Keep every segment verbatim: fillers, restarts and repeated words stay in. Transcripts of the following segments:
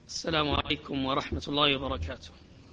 السلام عليكم ورحمة الله وبركاته.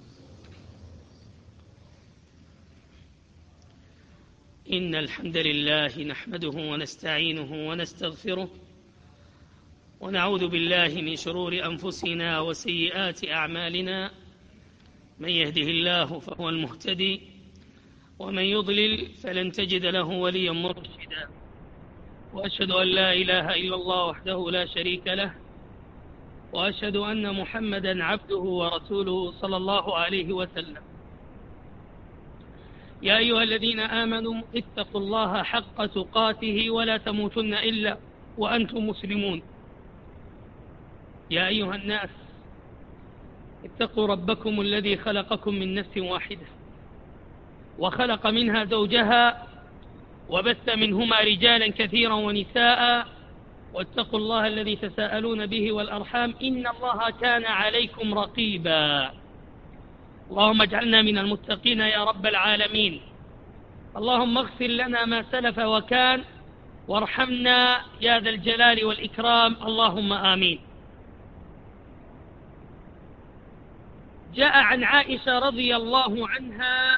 إن الحمد لله نحمده ونستعينه ونستغفره ونعوذ بالله من شرور أنفسنا وسيئات أعمالنا. من يهده الله فهو المهتدي ومن يضلل فلن تجد له وليا مرشدا، وأشهد أن لا إله إلا الله وحده لا شريك له، وأشهد أن محمدا عبده ورسوله صلى الله عليه وسلم. يا أيها الذين آمنوا اتقوا الله حق تقاته ولا تموتن إلا وأنتم مسلمون. يا أيها الناس اتقوا ربكم الذي خلقكم من نفس واحدة وخلق منها زوجها وبث منهما رجالا كثيرا ونساء، واتقوا الله الذي تساءلون به والأرحام إن الله كان عليكم رقيبا. اللهم اجعلنا من المتقين يا رب العالمين. اللهم اغفر لنا ما سلف وكان وارحمنا يا ذا الجلال والإكرام، اللهم آمين. جاء عن عائشة رضي الله عنها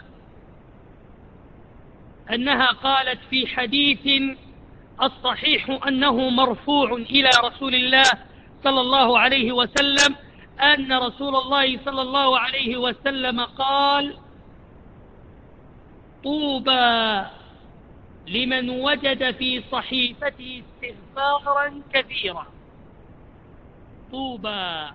أنها قالت في حديث الصحيح أنه مرفوع إلى رسول الله صلى الله عليه وسلم أن رسول الله صلى الله عليه وسلم قال: طوبى لمن وجد في صحيفته استغفارا كثيرا. طوبى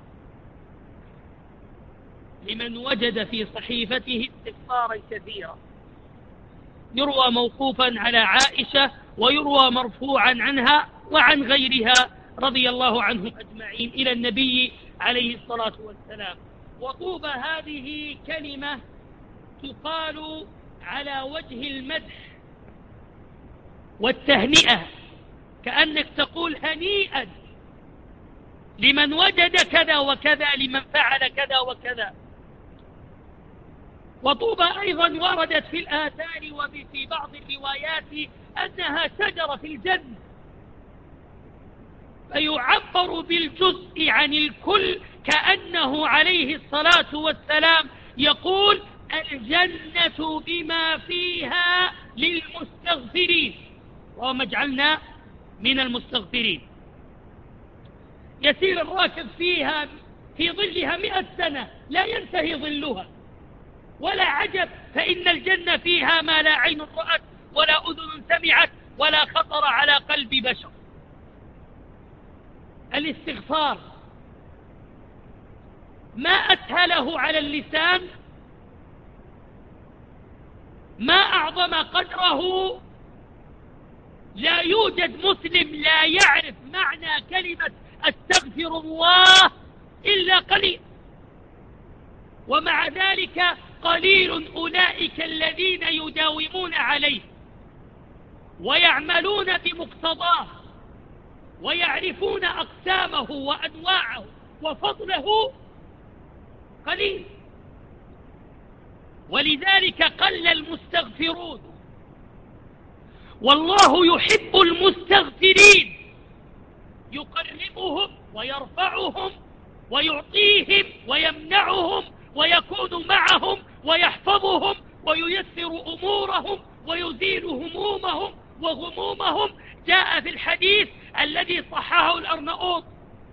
لمن وجد في صحيفته استغفارا كثيرا. يروى موقوفا على عائشة ويروى مرفوعا عنها وعن غيرها رضي الله عنهم أجمعين إلى النبي عليه الصلاة والسلام. وطوبى هذه كلمة تقال على وجه المدح والتهنئة، كأنك تقول هنيئا لمن وجد كذا وكذا، لمن فعل كذا وكذا. وطوبى أيضا وردت في الآثار وفي بعض الروايات أنها شجرة في الجنة، فيعبر بالجزء عن الكل، كأنه عليه الصلاة والسلام يقول: الجنة بما فيها للمستغفرين، اللهم اجعلنا من المستغفرين. يسير الراكب فيها في ظلها مئة سنة لا ينتهي ظلها، ولا عجب، فإن الجنة فيها ما لا عين رأت ولا أذن سمعت ولا خطر على قلب بشر. الاستغفار ما أسهله على اللسان، ما أعظم قدره. لا يوجد مسلم لا يعرف معنى كلمة أستغفر الله إلا قليل، ومع ذلك قليل أولئك الذين يداومون عليه ويعملون بمقتضاه ويعرفون أقسامه وأنواعه وفضله، قليل. ولذلك قل المستغفرون، والله يحب المستغفرين، يقربهم ويرفعهم ويعطيهم ويمنعهم ويكون معهم ويحفظهم وييسر أمورهم ويزيل همومهم وغمومهم. جاء في الحديث الذي صححه الأرناؤوط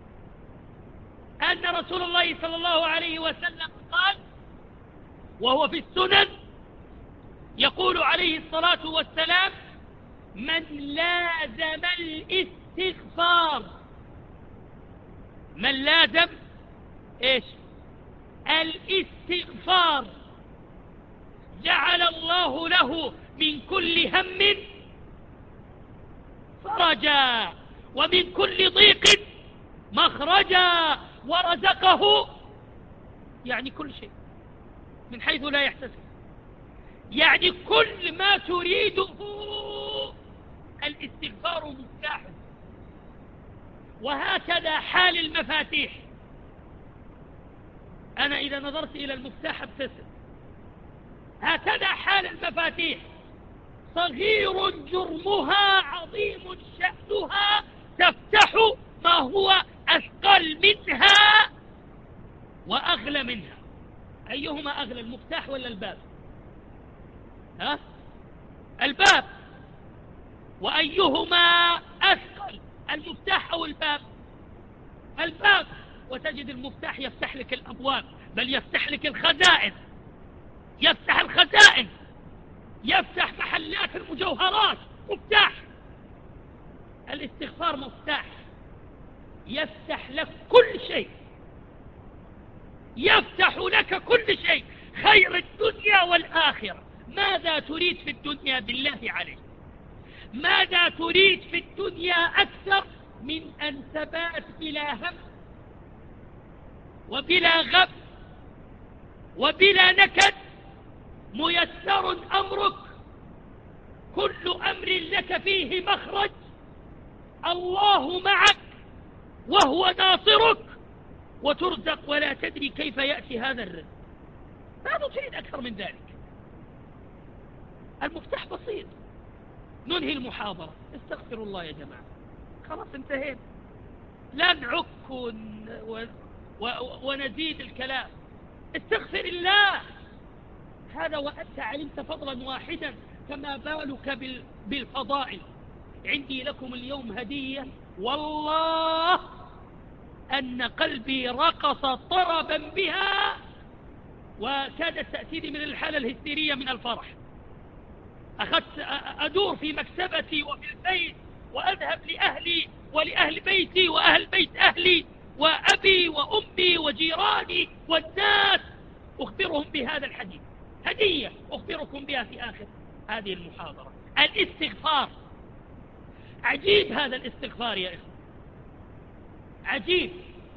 أن رسول الله صلى الله عليه وسلم قال، وهو في السنن، يقول عليه الصلاة والسلام: من لازم الاستغفار، من لازم إيش؟ الاستغفار، جعل الله له من كل هم فرجا ومن كل ضيق مخرجا ورزقه، يعني كل شيء من حيث لا يحتسب، يعني كل ما تريده الاستغفار مفتاح. وهكذا حال المفاتيح. أنا إذا نظرت إلى المفتاح ابتسم. هكذا حال المفاتيح، صغير جرمها عظيم شأنها، تفتح ما هو أثقل منها أيهما أغلى، المفتاح ولا الباب؟ ها؟ الباب. وأيهما أثقل، المفتاح أو الباب؟ الباب. وتجد المفتاح يفتح لك الأبواب، بل يفتح لك الخزائن، يفتح الخزائن، يفتح محلات المجوهرات، مفتاح. الاستغفار مفتاح يفتح لك كل شيء، يفتح لك كل شيء، خير الدنيا والآخرة. ماذا تريد في الدنيا بالله عليك؟ ماذا تريد في الدنيا أكثر من أن تبات بلا هم وبلا غم وبلا نكد؟ ميسر أمرك، كل أمر لك فيه مخرج، الله معك وهو ناصرك، وترزق ولا تدري كيف يأتي هذا الرزق. ماذا تريد أكثر من ذلك؟ المفتاح بسيط. ننهي المحاضرة، استغفر الله يا جماعة، خلاص انتهينا، لا نعك ون... و... و... ونزيد الكلام. استغفر الله. هذا وأنت علمت فضلا واحدا، فما بالك بال... بالفضائل. عندي لكم اليوم هدية، والله أن قلبي رقص طربا بها، وكادت تأتيني من الحالة الهستيرية من الفرح. أخذت أدور في مكتبتي وفي البيت، وأذهب لأهلي ولأهل بيتي وأهل بيت أهلي وأبي وأمي وجيراني والناس، أخبرهم بهذا الحديث. هدية أخبركم بها في آخر هذه المحاضرة. الاستغفار. عجيب هذا الاستغفار يا إخوة، عجيب.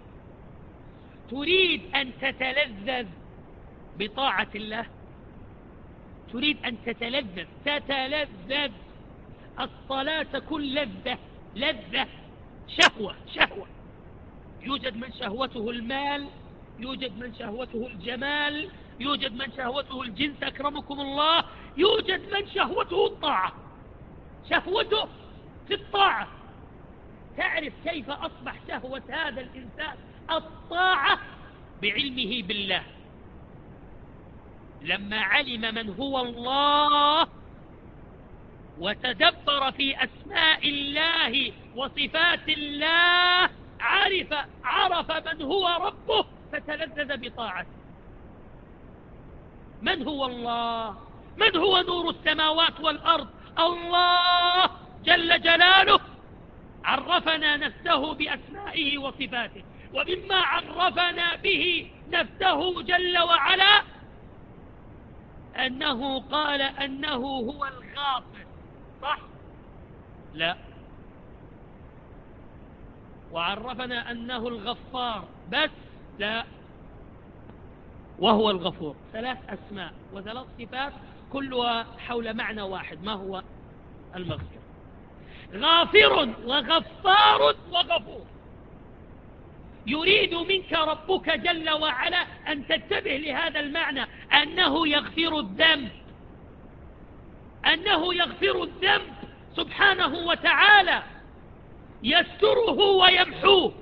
تريد أن تتلذذ بطاعة الله، تريد أن تتلذذ تتلذذ الصلاة تكون لذة، لذة، شهوة، شهوة. يوجد من شهوته المال، يوجد من شهوته الجمال، يوجد من شهوته الجنس أكرمكم الله، يوجد من شهوته الطاعة، شهوته في الطاعة. تعرف كيف أصبح شهوة هذا الإنسان الطاعة؟ بعلمه بالله. لما علم من هو الله وتدبر في أسماء الله وصفات الله، عرف عرف من هو ربه فتلذذ بطاعته. من هو الله؟ من هو نور السماوات والأرض؟ الله جل جلاله عرفنا نفسه بأسمائه وصفاته، ومما عرفنا به نفسه جل وعلا أنه قال أنه هو الغافر، صح؟ لا. وعرفنا أنه الغفار، بس لا، وهو الغفور. ثلاث أسماء وثلاث صفات كلها حول معنى واحد، ما هو؟ المغفرة. غافر وغفار وغفور. يريد منك ربك جل وعلا أن تنتبه لهذا المعنى، أنه يغفر الذنب، أنه يغفر الذنب سبحانه وتعالى، يستره ويمحوه.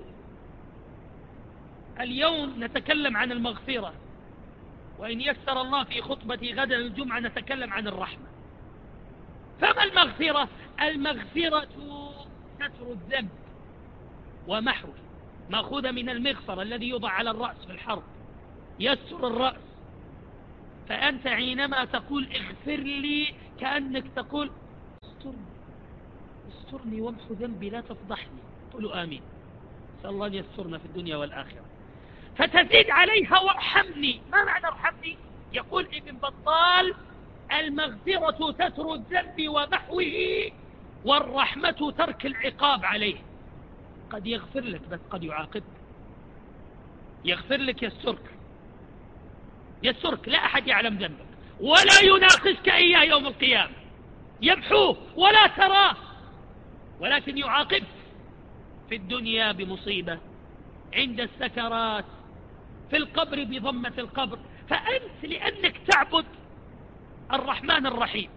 اليوم نتكلم عن المغفرة، وإن يسر الله في خطبة غدا الجمعة نتكلم عن الرحمة. فما المغفرة؟ المغفرة ستر الذنب ومحوه، مأخوذة من المغفر الذي يوضع على الرأس في الحرب، يستر الرأس. فأنت حينما تقول اغفر لي كأنك تقول استرني، استرني وامحو ذنبي، لا تفضحني. قولوا آمين. نسأل الله أن يسترنا في الدنيا والآخرة. فتزيد عليها وارحمني. ما معنى ارحمني؟ يقول ابن بطال المغفرة ستر الذنب ومحوه، والرحمة ترك العقاب عليه. قد يغفر لك بس قد يعاقبك. يغفر لك يسترك، يسترك، لا أحد يعلم ذنبك ولا يناقشك إياه يوم القيامة، يمحوه ولا تراه، ولكن يعاقبك في الدنيا بمصيبة، عند السكرات، في القبر بضمة القبر. فأنت لأنك تعبد الرحمن الرحيم.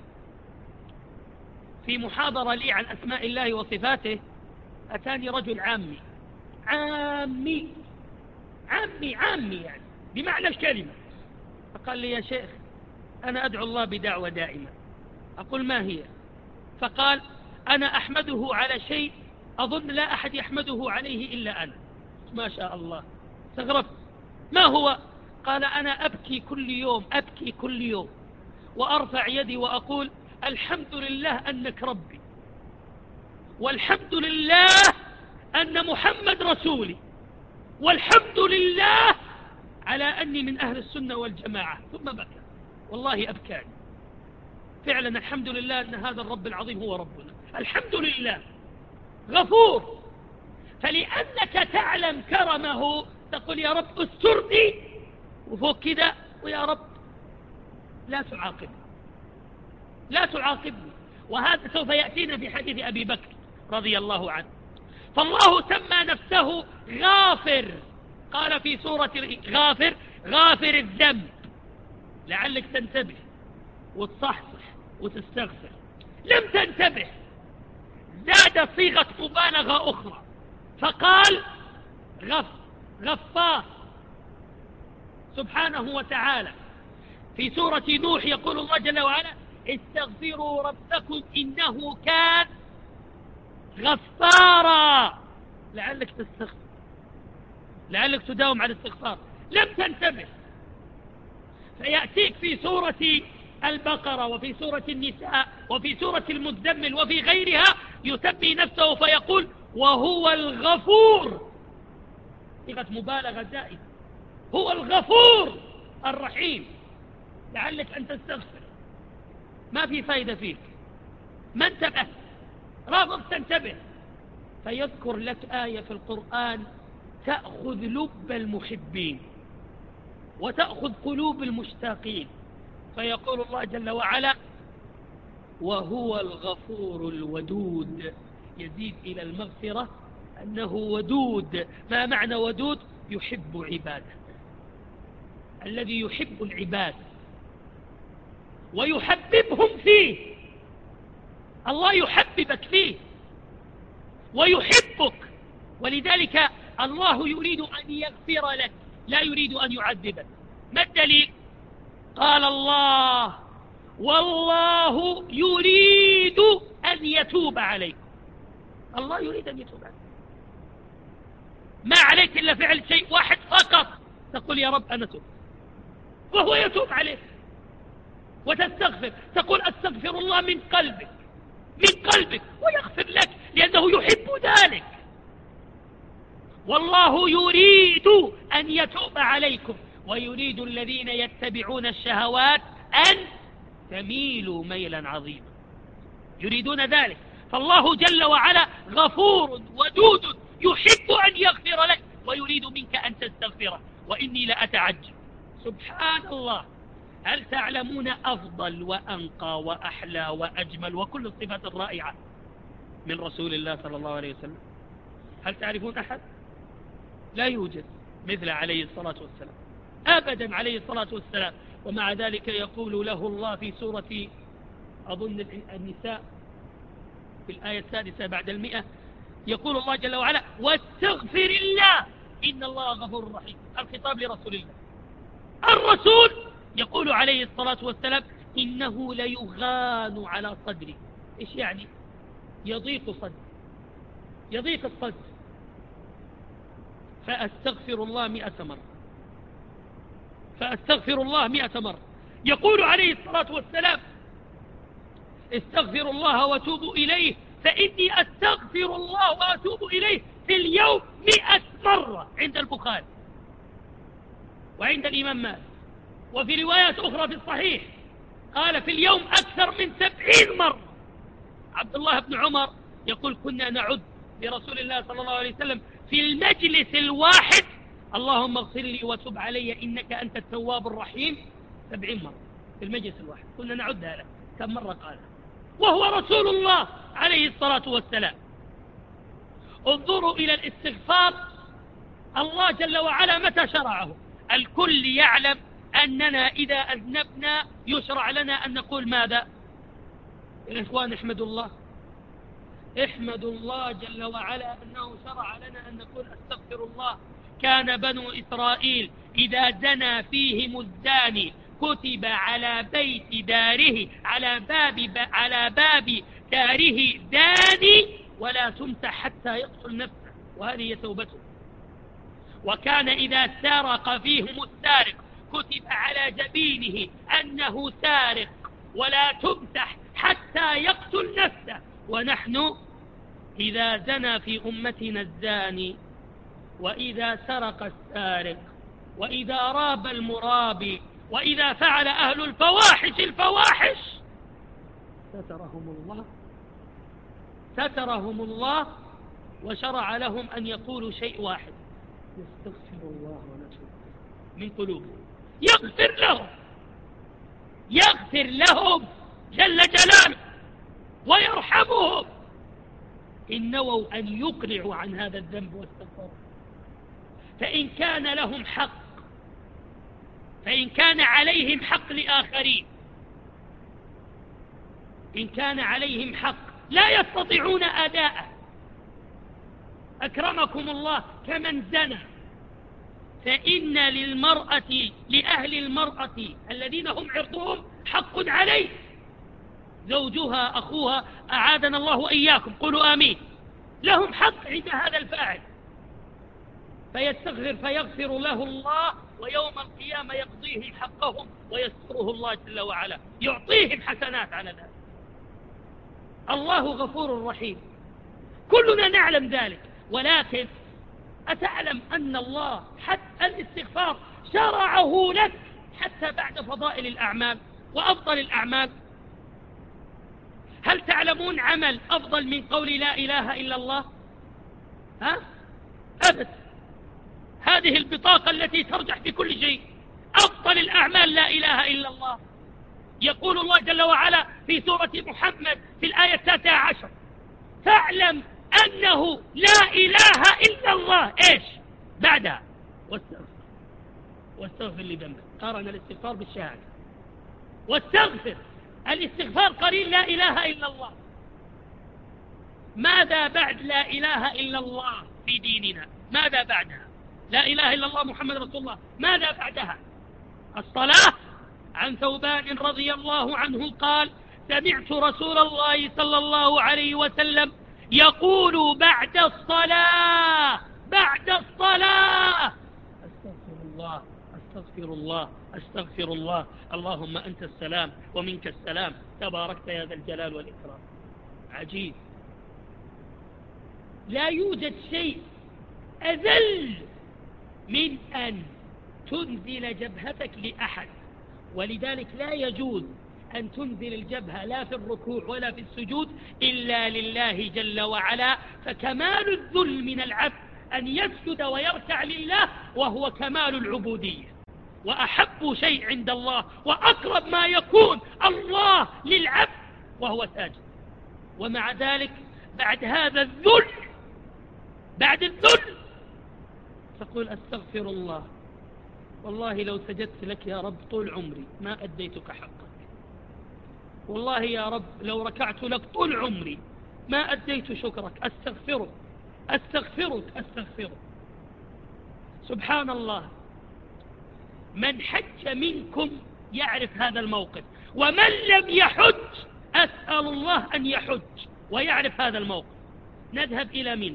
في محاضرة لي عن أسماء الله وصفاته أتاني رجل عامي، عامي عامي عامي يعني بمعنى الكلمة، فقال لي يا شيخ أنا أدعو الله بدعوة دائمة. أقول ما هي؟ فقال أنا أحمده على شيء أظن لا أحد يحمده عليه إلا أنا. ما شاء الله، استغربت. ما هو؟ قال أنا أبكي كل يوم، أبكي كل يوم وأرفع يدي وأقول الحمد لله أنك ربي، والحمد لله أن محمد رسولي، والحمد لله على أني من أهل السنة والجماعة. ثم بكى، والله أبكاني فعلا. الحمد لله أن هذا الرب العظيم هو ربنا، الحمد لله غفور. فلأنك تعلم كرمه تقول يا رب استرني، وفوق كده ويا رب لا تعاقبني، لا تعاقبني. وهذا سوف يأتينا في حديث أبي بكر رضي الله عنه. فالله سمى نفسه غافر، قال في سورة غافر غافر الذنب، لعلك تنتبه وتصحصح وتستغفر. لم تنتبه، زاد صيغة مبالغة أخرى فقال غف غفار سبحانه وتعالى. في سورة نوح يقول الله جل وعلا استغفروا ربكم إنه كان غفارا، لعلك تستغفر، لعلك تداوم على الاستغفار. لم تنتبه، فيأتيك في سورة البقرة وفي سورة النساء وفي سورة المزمل وفي غيرها يسمي نفسه فيقول وهو الغفور، صيغة مبالغة زائدة، هو الغفور الرحيم. لعلك أن تستغفر، ما في فايدة فيك، ما انتبه، رافض تنتبه. فيذكر لك آية في القرآن تأخذ لب المحبين وتأخذ قلوب المشتاقين. فيقول الله جل وعلا وهو الغفور الودود، يزيد إلى المغفرة أنه ودود. ما معنى ودود؟ يحب عباده، الذي يحب العباد ويحببهم فيه. الله يحببك فيه ويحبك، ولذلك الله يريد أن يغفر لك لا يريد أن يعذبك. ما الدليل؟ قال الله والله يريد أن يتوب عليكم. الله يريد أن يتوب عليكم، ما عليك إلا فعل شيء واحد فقط، تقول يا رب أنا توب، وهو يتوب عليك. وتستغفر، تقول أستغفر الله من قلبك، من قلبك، ويغفر لك لأنه يحب ذلك. والله يريد أن يتوب عليكم ويريد الذين يتبعون الشهوات أن تميلوا ميلا عظيما، يريدون ذلك. فالله جل وعلا غفور ودود يحب أن يغفر لك ويريد منك أن تستغفره. وإني لأتعجب سبحان الله، هل تعلمون أفضل وأنقى وأحلى وأجمل وكل الصفات الرائعة من رسول الله صلى الله عليه وسلم؟ هل تعرفون أحد؟ لا يوجد مثل عليه الصلاة والسلام أبدا عليه الصلاة والسلام. ومع ذلك يقول له الله في سورة أظن النساء في الآية السادسة بعد المئة، يقول الله جل وعلا واستغفر الله إن الله غفور رحيم. الخطاب لرسول الله. الرسول يقول عليه الصلاة والسلام إنه ليغان على صدري. إيش يعني؟ يضيق صدري، يضيق الصدر. فأستغفر الله مئة مرة، فأستغفر الله مئة مرة. يقول عليه الصلاة والسلام استغفر الله وتوبوا إليه فإني أستغفر الله وأتوب إليه في اليوم مئة مرة عند البخاري وعند الإمام مالك. وفي روايات أخرى في الصحيح قال في اليوم أكثر من سبعين مرة. عبد الله بن عمر يقول كنا نعد لرسول الله صلى الله عليه وسلم في المجلس الواحد اللهم اغفر لي وتب علي إنك أنت التواب الرحيم سبعين مرة في المجلس الواحد. كنا نعدها له كم مرة قالها وهو رسول الله عليه الصلاة والسلام. انظروا إلى الاستغفار، الله جل وعلا متى شرعه؟ الكل يعلم أننا إذا أذنبنا يشرع لنا أن نقول ماذا؟ يا إخوان احمدوا الله، احمدوا الله جل وعلا أنه شرع لنا أن نقول أستغفر الله. كان بنو إسرائيل إذا زنى فيهم الزاني كتب على بيت داره على باب على باب داره زاني ولا تمسح حتى يقتل نفسه، وهذه هي توبته. وكان إذا سرق فيهم السارق كتب على جبينه أنه سارق ولا تمسح حتى يقتل نفسه. ونحن إذا زنى في أمتنا الزاني، وإذا سرق السارق، وإذا راب المرابي، وإذا فعل أهل الفواحش الفواحش سترهم الله سترهم الله وشرع لهم أن يقولوا شيء واحد: يستغفر الله ونتوب من قلوبهم. يغفر لهم يغفر لهم جل جلاله ويرحمهم إن نووا أن يقلعوا عن هذا الذنب واستغفروا. فإن كان لهم حق فإن كان عليهم حق لآخرين إن كان عليهم حق لا يستطيعون أداءه، أكرمكم الله، كمن زنى، فإن للمرأة لأهل المرأة الذين هم عرضهم حق عليه، زوجها أخوها أعاذنا الله وإياكم، قولوا آمين، لهم حق عند هذا الفاعل، فيستغفر فيغفر له الله، ويوم القيامة يقضيهم حقهم ويستره الله جل وعلا، يعطيهم حسنات على ذلك. الله غفور رحيم، كلنا نعلم ذلك، ولكن أتعلم أن الله حتى الاستغفار شرعه لك حتى بعد فضائل الأعمال وأفضل الأعمال؟ هل تعلمون عمل أفضل من قول لا إله إلا الله؟ ها؟ أبد. هذه البطاقة التي ترجح في كل شيء، أفضل الأعمال لا إله إلا الله. يقول الله جل وعلا في سورة محمد في الآية التاسعة عشر: فاعلم أنه لا إله إلا الله، إيش بعدها؟ واستغفر واستغفر لذنبك. قارن الاستغفار بالشهادة. واستغفر، الاستغفار قرين لا إله إلا الله. ماذا بعد لا إله إلا الله في ديننا؟ ماذا بعدها؟ لا إله إلا الله محمد رسول الله، ماذا بعدها؟ الصلاة. عن ثوبان رضي الله عنه قال: سمعت رسول الله صلى الله عليه وسلم يقول بعد الصلاة بعد الصلاة أستغفر الله أستغفر الله أستغفر الله اللهم أنت السلام ومنك السلام تباركت يا ذا الجلال والإكرام. عجيب، لا يوجد شيء أذل من أن تنزل جبهتك لأحد، ولذلك لا يجوز أن تنزل الجبهة لا في الركوع ولا في السجود إلا لله جل وعلا، فكمال الذل من العبد أن يسجد ويركع لله، وهو كمال العبودية، وأحب شيء عند الله وأقرب ما يكون الله للعبد وهو ساجد. ومع ذلك بعد هذا الذل بعد الذل تقول أستغفر الله، والله لو سجدت لك يا رب طول عمري ما أديتك حقك، والله يا رب لو ركعت لك طول عمري ما أديت شكرك، أستغفرك أستغفرك أستغفرك. سبحان الله، من حج منكم يعرف هذا الموقف، ومن لم يحج أسأل الله أن يحج ويعرف هذا الموقف. نذهب إلى منى،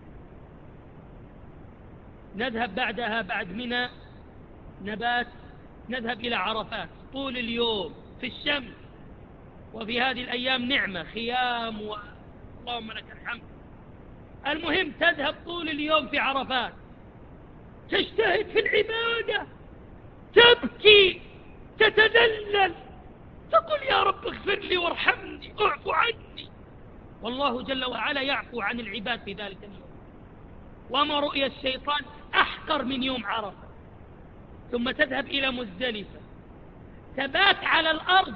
نذهب بعدها بعد منى نبات نذهب إلى عرفات طول اليوم في الشمس، وفي هذه الأيام نعمة خيام اللهم لك الحمد. المهم تذهب طول اليوم في عرفات، تجتهد في العبادة، تبكي، تتذلل، تقول يا رب اغفر لي وارحمني اعفو عني، والله جل وعلا يعفو عن العباد في ذلك اليوم. وما رؤيا الشيطان أحقر من يوم عرفة. ثم تذهب إلى مزدلفة، تبات على الأرض،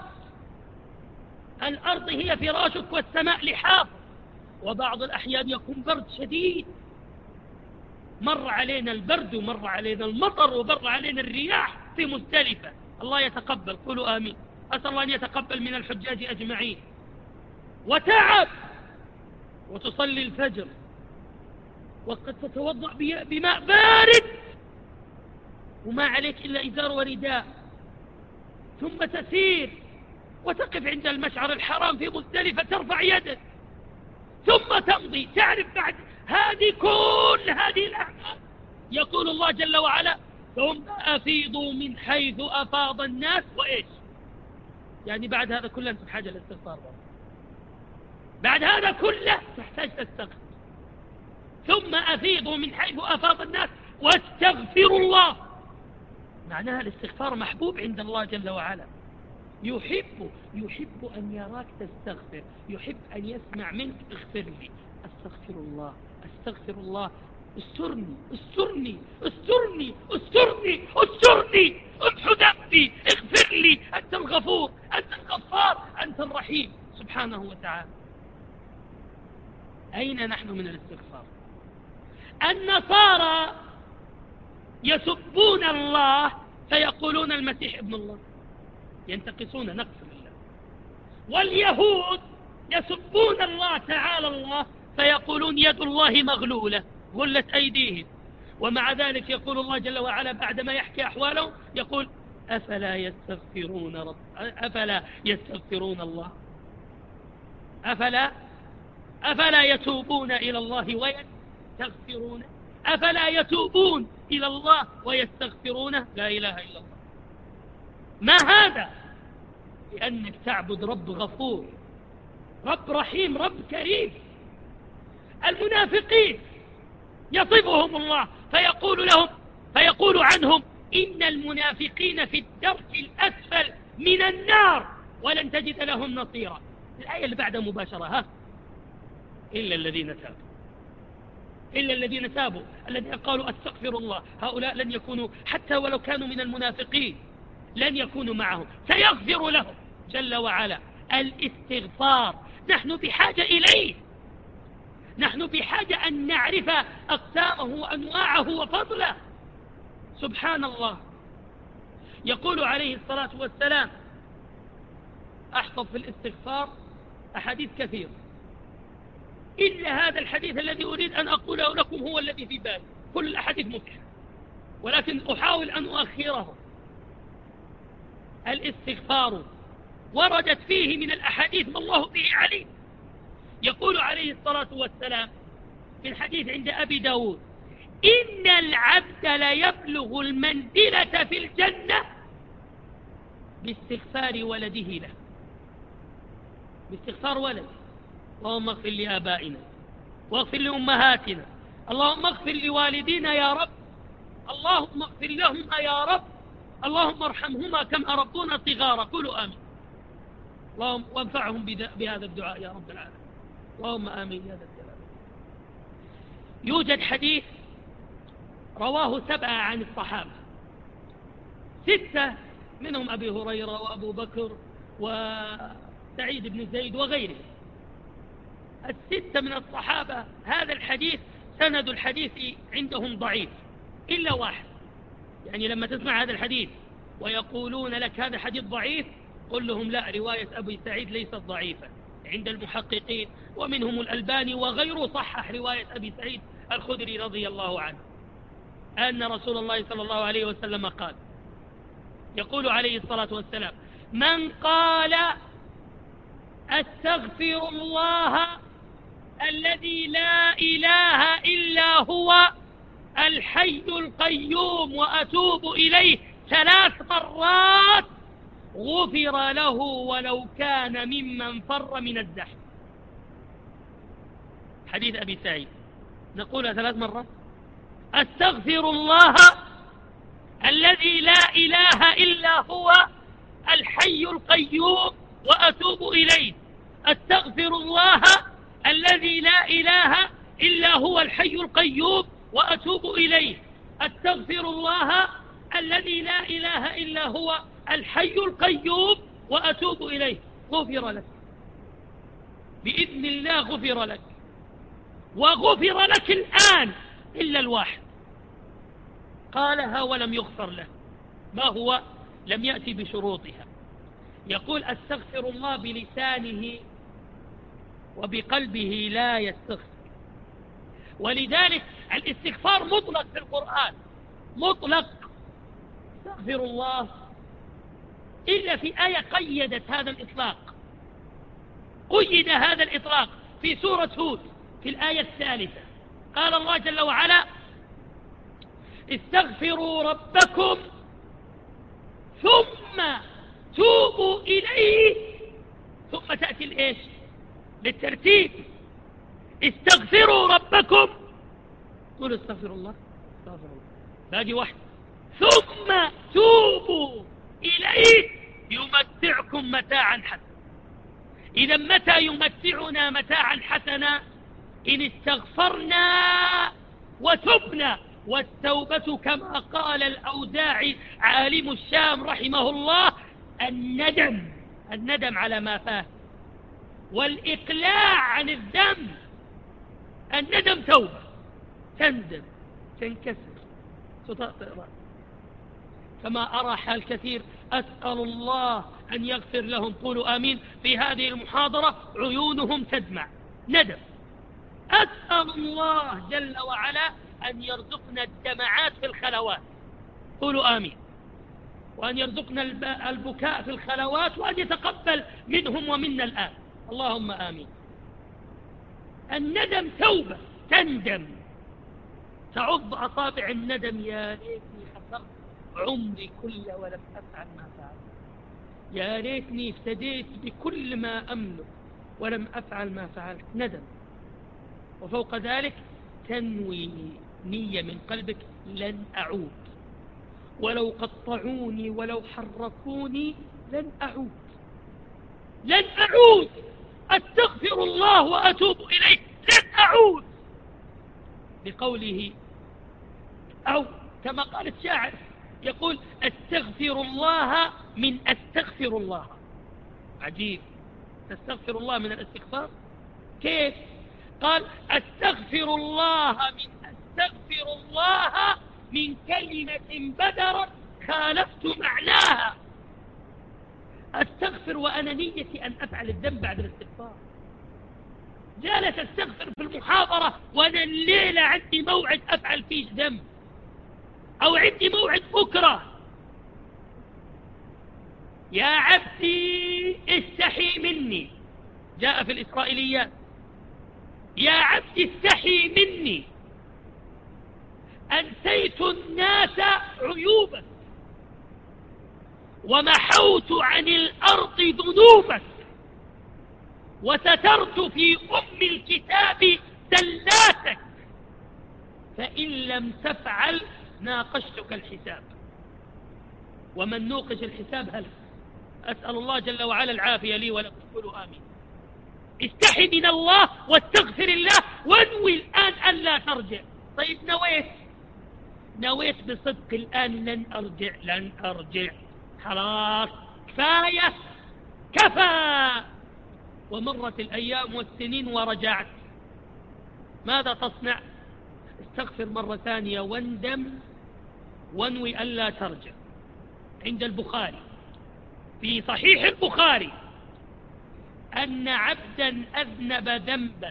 الأرض هي فراشك والسماء لحاف، وبعض الأحيان يكون برد شديد، مر علينا البرد ومر علينا المطر ومر علينا الرياح في مزدلفة. الله يتقبل، قولوا آمين. أسأل الله أن يتقبل من الحجاج أجمعين. وتعب وتصلي الفجر، وقد تتوضأ بماء بارد وما عليك إلا إزار ورداء، ثم تسير وتقف عند المشعر الحرام في مزدلفة ترفع يدك، ثم تمضي. تعرف بعد هذه كل هذه الأعمال يقول الله جل وعلا ثم أفيضوا من حيث أفاض الناس. وإيش يعني بعد هذا كله أنت بحاجة للاستغفار؟ بعد هذا كله تحتاج تستغفر. ثم أفيضوا من حيث أفاض الناس واستغفروا الله. معناها الاستغفار محبوب عند الله جل وعلا، يحب يحب أن يراك تستغفر، يحب أن يسمع منك اغفر لي، أستغفر الله أستغفر الله، استرني استرني استرني استرني استرني، امحو ذنبي، اغفر لي، أنت الغفور، أنت الغفار، أنت الرحيم سبحانه وتعالى. أين نحن من الاستغفار؟ النصارى يسبون الله فيقولون المسيح ابن الله، ينتقصون نقص الله. واليهود يسبون الله تعالى الله فيقولون يد الله مغلولة غلت أيديهم. ومع ذلك يقول الله جل وعلا بعدما يحكي أحوالهم يقول أفلا يستغفرون رب أفلا يستغفرون الله أفلا أفلا يتوبون إلى الله ويستغفرون أفلا يتوبون إلى الله ويستغفرونه. لا إله إلا الله. ما هذا؟ لأنك تعبد رب غفور، رب رحيم، رب كريم. المنافقين يصفهم الله فيقول لهم فيقول عنهم إن المنافقين في الدرك الأسفل من النار ولن تجد لهم نصيرا. الآية اللي بعدها مباشرة ها إلا الذين تابوا إلا الذين تابوا الذين قالوا أستغفر الله، هؤلاء لن يكونوا حتى ولو كانوا من المنافقين لن يكونوا معهم، سيغفر لهم جل وعلا. الاستغفار نحن بحاجة إليه، نحن بحاجة أن نعرف أقسامه وأنواعه وفضله سبحان الله. يقول عليه الصلاة والسلام أحفظ في الاستغفار أحاديث كثير، إلا هذا الحديث الذي أريد أن أقوله لكم هو الذي في بالي، كل الأحاديث متحة ولكن أحاول أن أؤخره. الاستغفار وردت فيه من الأحاديث ما الله به عليم. يقول عليه الصلاة والسلام في الحديث عند أبي داود إن العبد ليبلغ المنزلة في الجنة باستغفار ولده له، باستغفار ولده. اللهم اغفر لآبائنا واغفر لأمهاتنا، اللهم اغفر لوالدينا يا رب، اللهم اغفر لهم يا رب، اللهم ارحمهما كما ربونا صغارا. قولوا آمين. اللهم وانفعهم بهذا الدعاء يا رب العالمين. اللهم آمين يا ذا الجلال. يوجد حديث رواه سبعة عن الصحابة، ستة منهم أبي هريرة وأبو بكر وسعيد بن زيد وغيره. الستة من الصحابة هذا الحديث سند الحديث عندهم ضعيف إلا واحد. يعني لما تسمع هذا الحديث ويقولون لك هذا حديث ضعيف قل لهم لا، رواية أبي سعيد ليست ضعيفة عند المحققين ومنهم الألباني وغيره صحح رواية أبي سعيد الخدري رضي الله عنه أن رسول الله صلى الله عليه وسلم قال، يقول عليه الصلاة والسلام من قال أستغفر الله الذي لا إله إلا هو الحي القيوم وأتوب إليه ثلاث مرات غفر له ولو كان ممن فر من الزحف. حديث أبي سعيد نقولها ثلاث مرات: أستغفر الله الذي لا إله إلا هو الحي القيوم وأتوب إليه، أستغفر الله الذي لا إله إلا هو الحي القيوم وأتوب إليه، أستغفر الله الذي لا إله إلا هو الحي القيوم وأتوب إليه. غفر لك بإذن الله، غفر لك، وغفر لك الآن إلا الواحد قالها ولم يغفر له. ما هو؟ لم يأتي بشروطها. يقول أستغفر الله بلسانه وبقلبه لا يستغفر. ولذلك الاستغفار مطلق في القرآن، مطلق. استغفر الله إلا في آية قيدت هذا الإطلاق، قيد هذا الإطلاق في سورة هود في الآية الثالثة. قال الله جل وعلا: استغفروا ربكم ثم توبوا إليه. ثم تأتي الإيش؟ بالترتيب. استغفروا ربكم، قل استغفر الله، استغفر الله، باقي واحد. ثم توبوا إليه يمتعكم متاعا حسنا. إذا متى يمتعنا متاعا حسنا؟ إن استغفرنا وتبنا. والتوبة كما قال الأوزاعي عالم الشام رحمه الله: الندم، الندم على ما فات، والإقلاع عن الذنب. الندم توبة، تندم، تنكسر، تطأطئ رأسك. كما أرى حال كثير، أسأل الله أن يغفر لهم، قولوا آمين، في هذه المحاضرة عيونهم تدمع ندم. أسأل الله جل وعلا أن يرزقنا الدمعات في الخلوات، قولوا آمين، وأن يرزقنا البكاء في الخلوات، وأن يتقبل منهم ومنا الآن، اللهم آمين. الندم توبة، تندم، تعض أصابع الندم: يا ليتني حصرت عمري كله ولم أفعل ما فعلت، يا ليتني افتديت بكل ما أملك ولم أفعل ما فعلت. ندم. وفوق ذلك تنوي نية من قلبك: لن أعود، ولو قطعوني ولو حركوني لن أعود، لن أعود، أستغفر الله وأتوب إليه، لن أعود. بقوله، أو كما قال الشاعر يقول: أستغفر الله من أستغفر الله. عجيب، تستغفر الله من الاستغفار؟ كيف؟ قال: أستغفر الله من أستغفر الله من كلمة بدرت خالفت معناها. أستغفر وأنا نيتي أن أفعل الذنب بعد الاستغفار. جالس أستغفر في المحاضرة وأنا الليلة عندي موعد أفعل فيه ذنب، أو عندي موعد بكرة. يا عبدي استحي مني، جاء في الإسرائيليات: يا عبدي استحي مني، أنسيت الناس عيوبك ومحوت عن الأرض ذنوبك وسترت في أم الكتاب زلاتك، فإن لم تفعل ناقشتك الحساب، ومن نوقش الحساب هلك. أسأل الله جل وعلا العافية لي ولكم، قولوا آمين. استحي من الله واستغفر الله، وانوي الآن ألا ترجع. طيب نويت، نويت بصدق الآن لن أرجع، لن أرجع، خلاص كفاية، كفى. ومرت الأيام والسنين ورجعت، ماذا تصنع؟ استغفر مرة ثانية واندم وانوي ألا ترجع. عند البخاري في صحيح البخاري أن عبدا أذنب ذنبا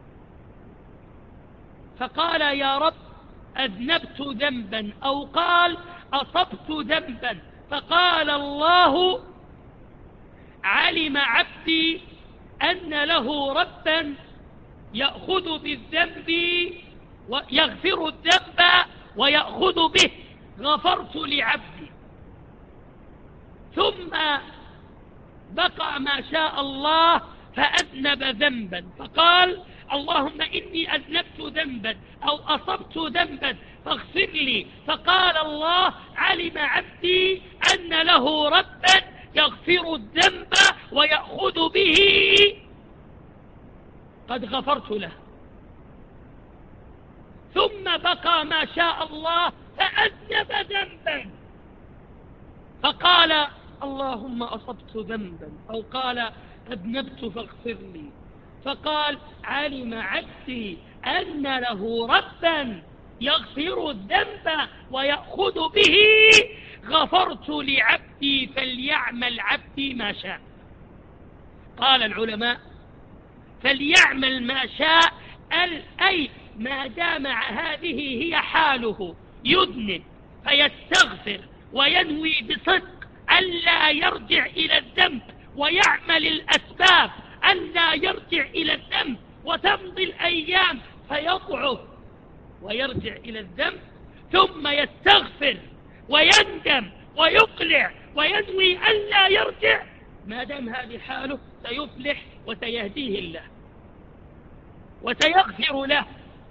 فقال: يا رب أذنبت ذنبا، أو قال: أصبت ذنبا، فقال الله: علم عبدي أن له ربا يأخذ بالذنب ويغفر الذنب ويأخذ به، غفرت لعبدي. ثم بقى ما شاء الله فأذنب ذنبا، فقال: اللهم إني أذنبت ذنبا أو أصبت ذنبا فاغفر لي، فقال الله: علم عبدي أن له ربا يغفر الذنب ويأخذ به، قد غفرت له. ثم بقى ما شاء الله فأذنب ذنبا، فقال: اللهم أصبت ذنبا، أو قال: أذنبت فاغفر لي، فقال: علم عبدي أن له ربا يغفر الذنب ويأخذ به، غفرت لعبدي فليعمل عبدي ما شاء. قال العلماء: فليعمل ما شاء، أي ما دام هذه هي حاله، يذنب فيستغفر وينوي بصدق ألا يرجع إلى الذنب ويعمل الأسباب ألا يرجع إلى الذنب، وتمضي الأيام فيضعف ويرجع إلى الذنب، ثم يستغفر ويندم ويقلع وينوي ألا يرجع، ما دام هذه حاله سيفلح وسيهديه الله وسيغفر له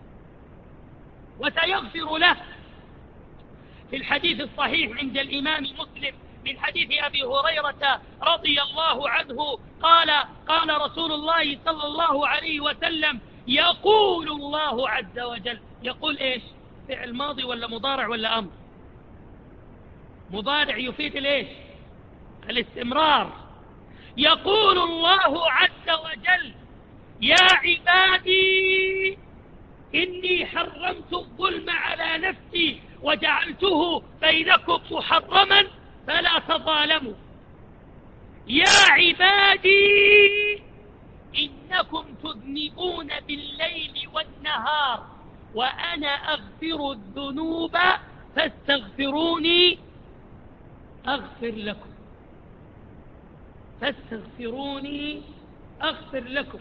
وسيغفر له. في الحديث الصحيح عند الإمام مسلم من حديث أبي هريرة رضي الله عنه قال قال رسول الله صلى الله عليه وسلم: يقول الله عز وجل. يقول إيش؟ فعل ماضي ولا مضارع ولا أمر؟ مضارع يفيد الإيش؟ الاستمرار. يقول الله عز وجل: يا عبادي إني حرمت الظلم على نفسي وجعلته بينكم محرما فلا تظالموا. يا عبادي إنكم تذنبون بالليل والنهار وأنا أغفر الذنوب فاستغفروني أغفر لكم فاستغفروني أغفر لكم.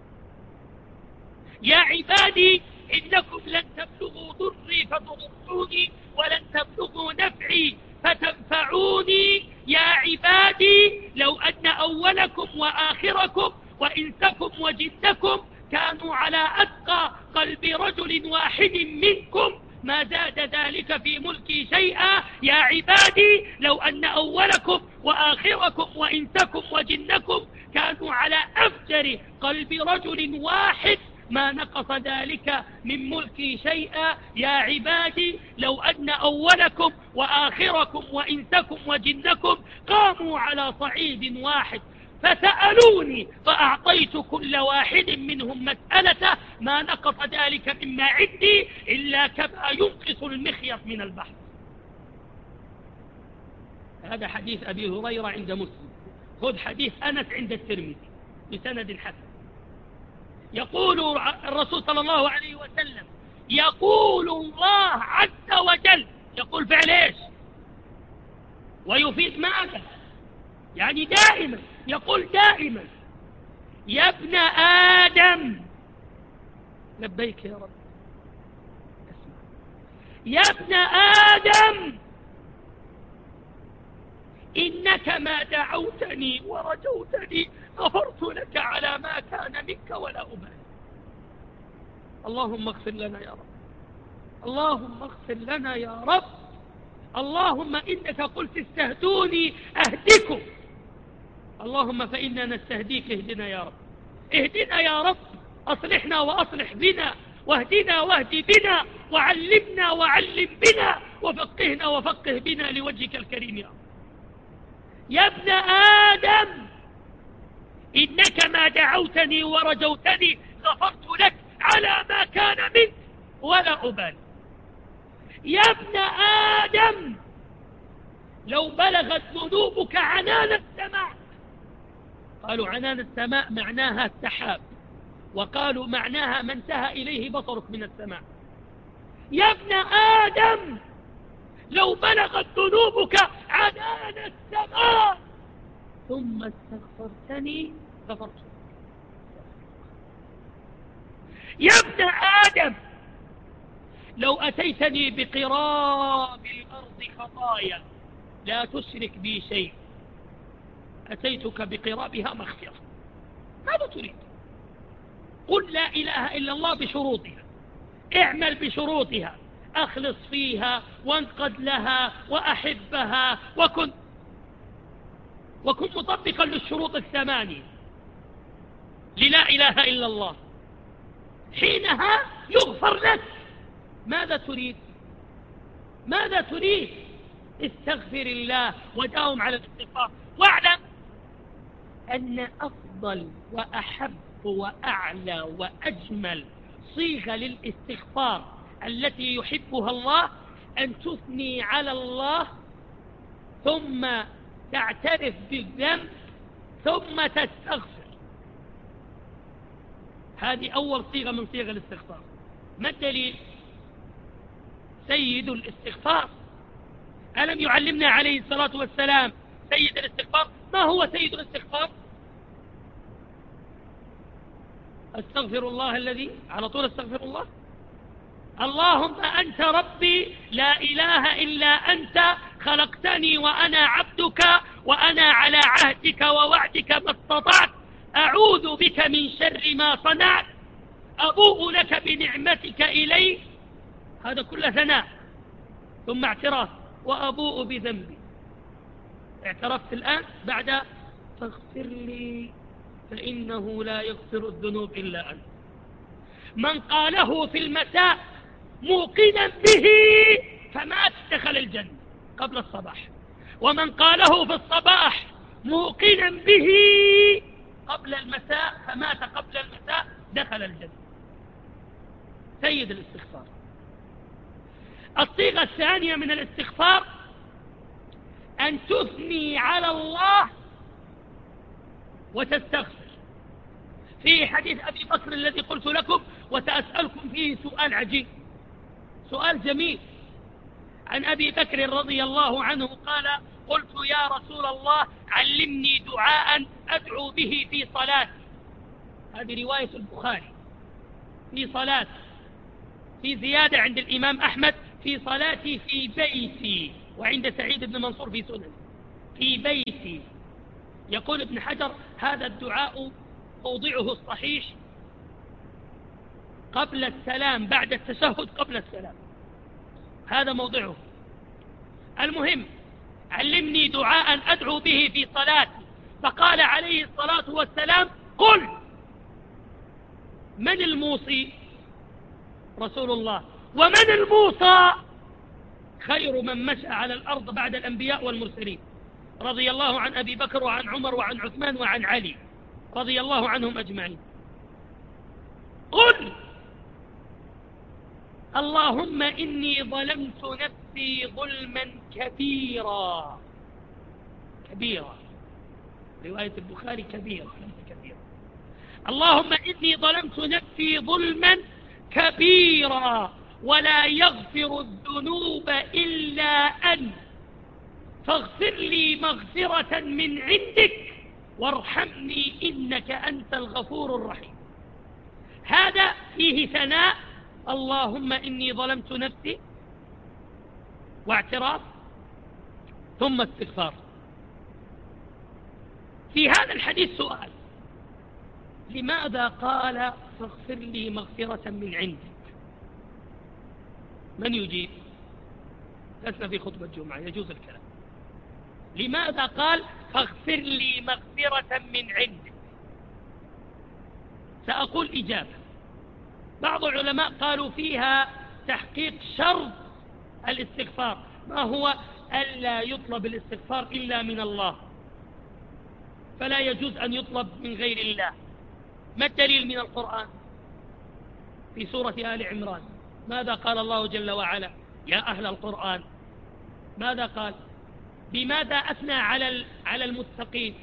يا عبادي إنكم لن تبلغوا ضري فتضروني ولن تبلغوا نفعي فتنفعوني. يا عبادي لو أن أولكم وآخركم وإنسكم وجنكم كانوا على أتقى قلب رجل واحد منكم ما زاد ذلك في ملكي شيئا. يا عبادي لو أن أولكم وآخركم وإنسكم وجنكم كانوا على أفجر قلب رجل واحد ما نقص ذلك من ملكي شيئا. يا عبادي لو أن أولكم وآخركم وإنسكم وجنكم قاموا على صعيد واحد فسألوني فأعطيت كل واحد منهم مسألته ما نقص ذلك مما عندي إلا كما ينقص المخيط من البحر. هذا حديث أبي هريرة عند مسلم. خذ حديث أنس عند الترمذي بسند حسن. يقول الرسول صلى الله عليه وسلم: يقول الله عز وجل. يقول فعل ايش؟ ويفيد ماذا؟ يعني دائما، يقول دائما: يا ابن آدم. لبيك يا رب. اسمع. يا ابن آدم إنك ما دعوتني ورجوتني غفرت لك على ما كان منك ولا أبالي. اللهم اغفر لنا يا رب، اللهم اغفر لنا يا رب. اللهم إنك قلت استهدوني أهدكم، اللهم فإنا نستهديك، اهدنا يا رب، اهدنا يا رب، أصلحنا وأصلح بنا، واهدنا واهدي بنا، وعلمنا وعلم بنا، وفقهنا وفقه بنا لوجهك الكريم يا رب. يا ابن آدم إنك ما دعوتني ورجوتني غفرت لك على ما كان منك ولا أبالي. يا ابن آدم لو بلغت ذنوبك عنان السماء. قالوا عنان السماء معناها السحاب، وقالوا معناها ما انتهى إليه بصرك من السماء. يا ابن آدم لو بلغت ذنوبك عنان السماء ثم استغفرتني غفرت لك. يا ابن آدم لو أتيتني بقراب الأرض خطايا لا تشرك بي شيء أتيتك بقرابها مغفرة. ماذا تريد؟ قل لا إله إلا الله بشروطها، اعمل بشروطها، أخلص فيها وانقد لها وأحبها وكن وكن مطبقا للشروط الثمانية للا إله إلا الله، حينها يغفر لك. ماذا تريد؟ ماذا تريد؟ استغفر الله وداوم على الاستغفار، واعلم أن أفضل وأحب وأعلى وأجمل صيغة للاستغفار التي يحبها الله أن تثني على الله ثم تعترف بالذنب ثم تستغفر. هذه أول صيغة من صيغ الاستغفار. ما الدليل؟ سيد الاستغفار. ألم يعلمنا عليه الصلاة والسلام سيد الاستغفار. ما هو سيد الاستغفار؟ أستغفر الله الذي على طول أستغفر الله. اللهم أنت ربي لا إله إلا أنت خلقتني وأنا عبدك وأنا على عهدك ووعدك ما استطعت أعوذ بك من شر ما صنعت أبوء لك بنعمتك إلي. هذا كله ثناء ثم اعتراف وأبوء بذنبي. اعترفت الآن بعد فاغفر لي فإنه لا يغفر الذنوب إلا أنت. من قاله في المساء موقنا به فمات دخل الجنة قبل الصباح، ومن قاله في الصباح موقنا به قبل المساء فمات قبل المساء دخل الجنة. سيد الاستغفار. الصيغة الثانية من الاستغفار أن تثني على الله وتستغفر. في حديث أبي بكر الذي قلت لكم وسأسألكم فيه سؤال عجيب، سؤال جميل، عن أبي بكر رضي الله عنه قال: قلت يا رسول الله علمني دعاء أدعو به في صلاة. هذه رواية البخاري. في صلاة، في زيادة عند الإمام أحمد في صلاتي في بيتي، وعند سعيد بن منصور في سنن في بيتي. يقول ابن حجر: هذا الدعاء موضعه الصحيح قبل السلام بعد التشهد قبل السلام، هذا موضعه. المهم: علمني دعاء أدعو به في صلاتي. فقال عليه الصلاة والسلام: قل. من الموصي؟ رسول الله. ومن الموصى؟ خير من مشى على الأرض بعد الأنبياء والمرسلين، رضي الله عن أبي بكر وعن عمر وعن عثمان وعن علي رضي الله عنهم أجمعين. قل: اللهم إني ظلمت نفسي ظلما كبيرا. كبيرا، رواية البخاري كبيرا كبيرا. اللهم إني ظلمت نفسي ظلما كبيرا ولا يغفر الذنوب إلا أنت فاغفر لي مغفرة من عندك وارحمني إنك أنت الغفور الرحيم. هذا فيه ثناء: اللهم إني ظلمت نفسي، واعتراف، ثم استغفار. في هذا الحديث سؤال: لماذا قال فاغفر لي مغفرة من عندك؟ من يجيب؟ لسنا في خطبة الجمعة، يجوز الكلام. لماذا قال فاغفر لي مغفرة من عندك؟ سأقول إجابة. بعض العلماء قالوا فيها تحقيق شرط الاستغفار، ما هو ألا يطلب الاستغفار إلا من الله، فلا يجوز أن يطلب من غير الله. ما الدليل من القرآن؟ في سورة آل عمران ماذا قال الله جل وعلا؟ يا أهل القرآن. ماذا قال؟ بماذا أثنى على على المتقين؟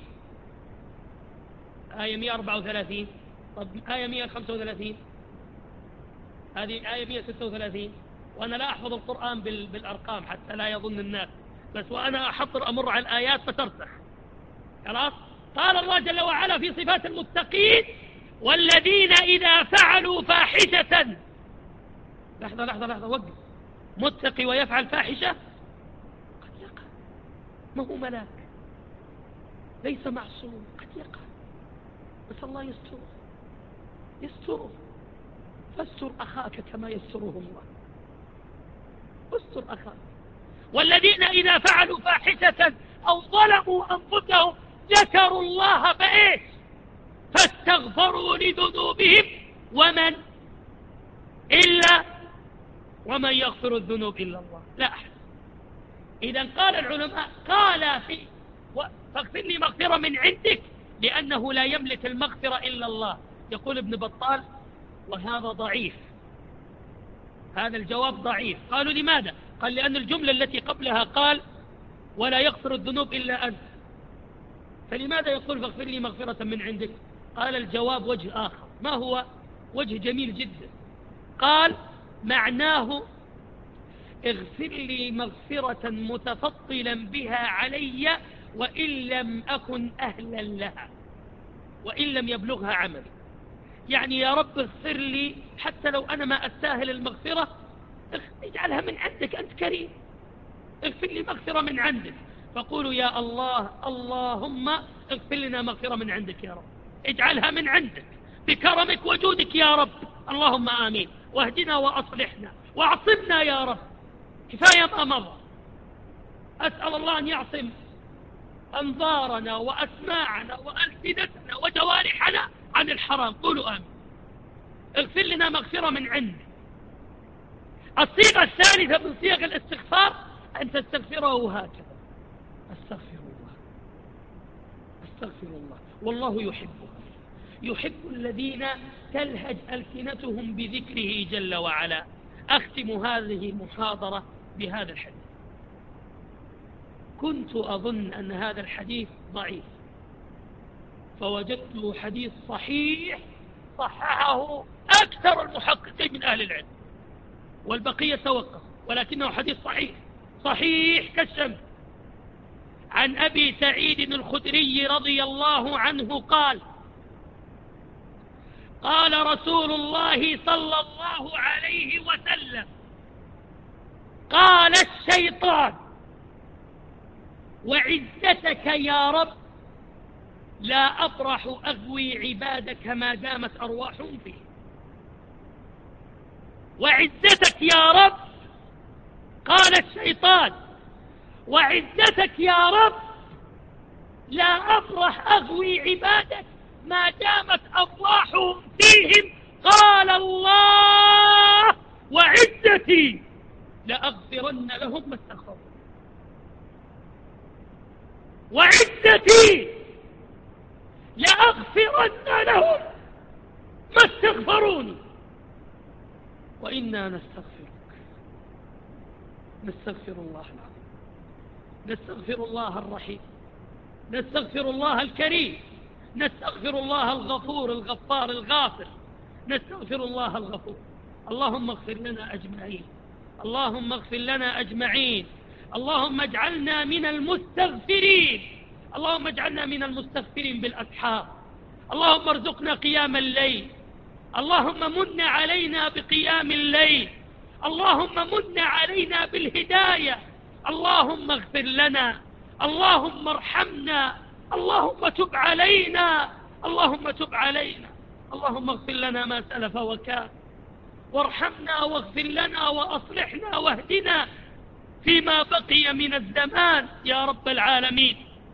آية مئة وأربعة وثلاثين. طب آية مئة وخمسة وثلاثين، هذه آية مئة وستة وثلاثين. وأنا لا أحفظ القرآن بالأرقام حتى لا يظن الناس، بس وأنا أحضر أمر على الآيات فترسخ. خلاص. قال الله جل وعلا في صفات المتقين: والذين إذا فعلوا فاحشة. لحظة لحظة لحظة وقف. متقي ويفعل فاحشة قد يقع، ما هو ملاك، ليس معصوم، قد يقع، بس الله يستره يستره. فاستر أخاك كما يستره الله. استر أخاك. والذين إذا فعلوا فاحشة أو ظلموا أنفسهم ذكروا الله فإيش؟ فاستغفروا لذنوبهم. ومن إلا ومن يغفر الذنوب إلا الله، لا أحد. إذا قال العلماء قال في فاغفر لي مغفرة من عندك لأنه لا يملك المغفرة إلا الله. يقول ابن بطال: وهذا ضعيف، هذا الجواب ضعيف. قالوا: لماذا؟ قال: لأن الجملة التي قبلها قال ولا يغفر الذنوب إلا أنت، فلماذا يقول فاغفر لي مغفرة من عندك؟ قال: الجواب وجه آخر. ما هو؟ وجه جميل جدا. قال: معناه اغفر لي مغفرة متفضلا بها علي وإن لم أكن أهلا لها، وإن لم يبلغها عملي. يعني يا رب اغفر لي حتى لو أنا ما أستاهل المغفرة، اجعلها من عندك، أنت كريم، اغفر لي مغفرة من عندك. فقولوا يا الله اللهم اغفر لنا مغفرة من عندك يا رب، اجعلها من عندك بكرمك وجودك يا رب، اللهم آمين. واهدنا وأصلحنا واعصمنا يا رب، كفاية ما مضى. أسأل الله أن يعصم أنظارنا وأسماعنا وألسنتنا وجوارحنا عن الحرام. قولوا آمين. اغفر لنا مغفرة من عندك. الصيغة الثالثة من صيغ الاستغفار أن تستغفره هكذا: أستغفر الله، أستغفر الله. والله يحبه، يحب الذين تلهج ألسنتهم بذكره جل وعلا. أختم هذه المحاضرة بهذا الحديث. كنت أظن أن هذا الحديث ضعيف، فوجدته حديث صحيح صححه أكثر المحققين من أهل العلم، والبقية توقف، ولكنه حديث صحيح صحيح كالشمس. عن أبي سعيد الخدري رضي الله عنه قال: قال رسول الله صلى الله عليه وسلم: قال الشيطان: وعزتك يا رب لا أبرح أغوي عبادك ما دامت أرواحهم فيه. وعزتك يا رب، قال الشيطان: وعزتك يا رب لا أبرح أغوي عبادك ما دامت أرواحهم فيهم. قال الله: وعزتي لأغفرن لهم ما استغفروا. وعزتي لأغفرن لهم ما استغفروني. وإنا نستغفرك، نستغفر الله العظيم، نستغفر الله الرحيم، نستغفر الله الكريم، نستغفر الله الغفور الغفار الغافر، نستغفر الله الغفور. اللهم اغفر لنا أجمعين، اللهم اغفر لنا أجمعين. اللهم اجعلنا من المستغفرين، اللهم اجعلنا من المستغفرين بالأسحار. اللهم ارزقنا قيام الليل، اللهم من علينا بقيام الليل، اللهم من علينا بالهداية. اللهم اغفر لنا، اللهم ارحمنا، اللهم تب علينا، اللهم تب علينا. اللهم اغفر لنا ما سلف وكان، وارحمنا واغفر لنا وأصلحنا واهدنا فيما بقي من الزمان يا رب العالمين.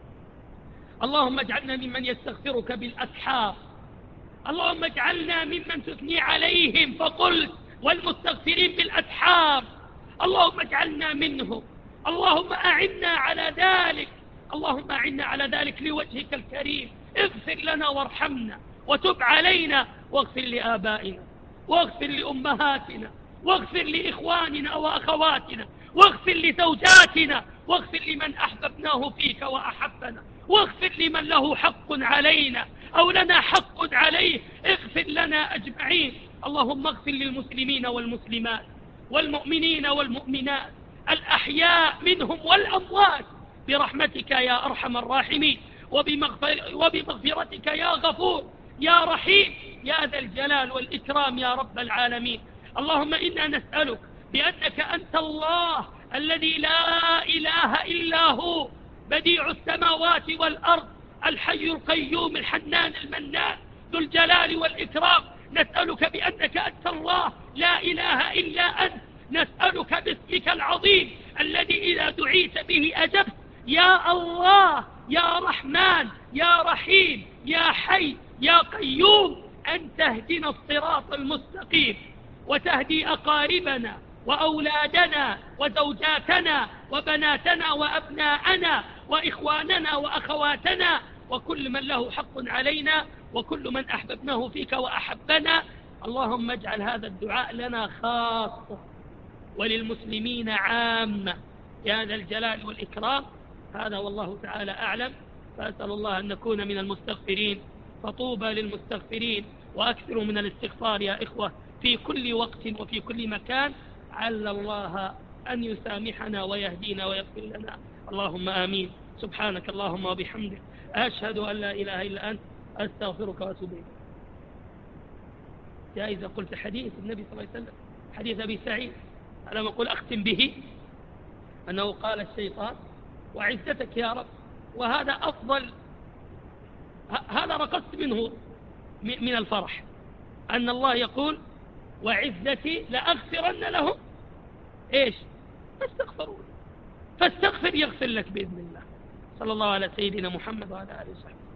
اللهم اجعلنا ممن يستغفرك بالأسحار، اللهم اجعلنا ممن تثني عليهم فقلت والمستغفرين بالأسحار. اللهم اجعلنا منهم، اللهم أعنا على ذلك، اللهم أعنا على ذلك لوجهك الكريم. اغفر لنا وارحمنا وتب علينا، واغفر لآبائنا واغفر لأمهاتنا واغفر لإخواننا وأخواتنا واغفر لزوجاتنا واغفر لمن أحببناه فيك وأحبنا، واغفر لمن له حق علينا أو لنا حق عليه. اغفر لنا أجمعين. اللهم اغفر للمسلمين والمسلمات والمؤمنين والمؤمنات الأحياء منهم والأموات برحمتك يا أرحم الراحمين، وبمغفر وبمغفرتك يا غفور يا رحيم يا ذا الجلال والإكرام يا رب العالمين. اللهم إنا نسألك بأنك أنت الله الذي لا إله إلا هو، بديع السماوات والأرض، الحي القيوم الحنان المنان ذو الجلال والإكرام. نسألك بأنك أنت الله لا إله إلا أنت، نسألك باسمك العظيم الذي إذا دعيت به أجبت، يا الله يا رحمن يا رحيم يا حي يا قيوم، أن تهدنا الصراط المستقيم، وتهدي أقاربنا وأولادنا وزوجاتنا وبناتنا وأبناءنا وإخواننا وأخواتنا وكل من له حق علينا وكل من أحببناه فيك وأحبنا. اللهم اجعل هذا الدعاء لنا خاصة وللمسلمين عامة يا ذا الجلال والإكرام. هذا والله تعالى أعلم، فأسأل الله أن نكون من المستغفرين، فطوبى للمستغفرين، وأكثروا من الاستغفار يا إخوة في كل وقت وفي كل مكان، عل الله أن يسامحنا ويهدينا ويغفر لنا. اللهم آمين. سبحانك اللهم وبحمدك أشهد أن لا إله إلا أنت أستغفرك وأتوب إليك. جائزة قلت حديث النبي صلى الله عليه وسلم، حديث أبي سعيد على ما أقول أختم به، أنه قال الشيطان وعزتك يا رب، وهذا أفضل، هذا رقصت منه من الفرح، أن الله يقول وعزتي لأغفرن لهم إيش فاستغفرون، فاستغفر يغفر لك بإذن الله. صلى الله على سيدنا محمد وعلى آله وصحبه.